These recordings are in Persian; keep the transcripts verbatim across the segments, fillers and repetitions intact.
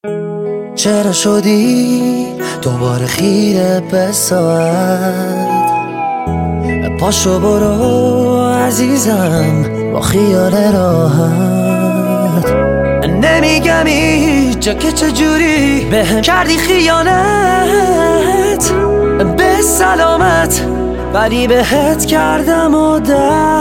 چرا شدی دوباره خیره به ساعت؟ پاشو برو عزیزم با خیال راحت. نمیگم اینجا که چجوری بهم کردی خیانت، به سلامت ولی بهت کردم عادت.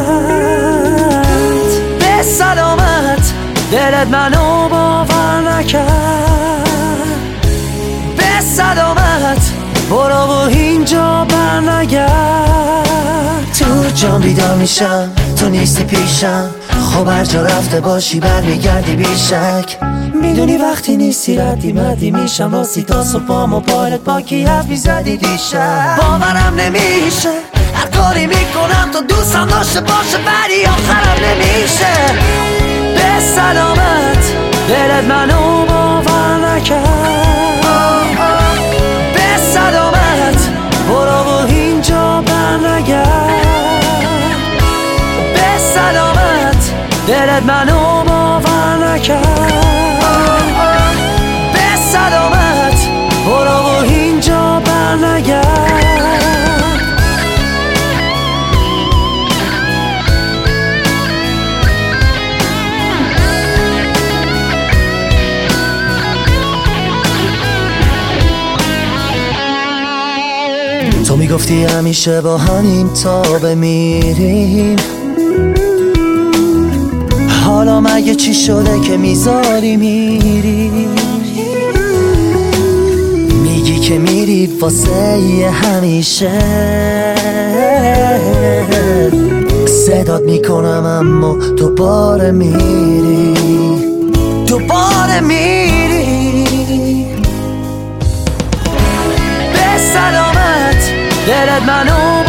به سلامت دلت منو باور نکرد، به سلامت برو و اینجا برنگرد. تو جام بیدار میشم تو نیستی پیشم، خب هر جا رفته باشی برمیگردی بیشک. میدونی وقتی نیستی ردی مدی میشم واسه تا صبحام و پایلت با کی حرف میزدی دیشب. باورم نمیشه هر کاری میکنم تو دوستم داشته باشه ولی آخرم نمیشه. به سلامت دلت منو باور نکرد، به سلامت برو و اینجا برنگرد. به سلامت دلت منو باور نکرد، به سلامت برو و اینجا برنگرد. تو میگفتی همیشه با همین تا بمیریم، حالا مگه چی شده که میذاری میری؟ میگی که میری واسه همیشه، صدات میکنم اما دوباره میری، دوباره میری. به سلامت دلت منو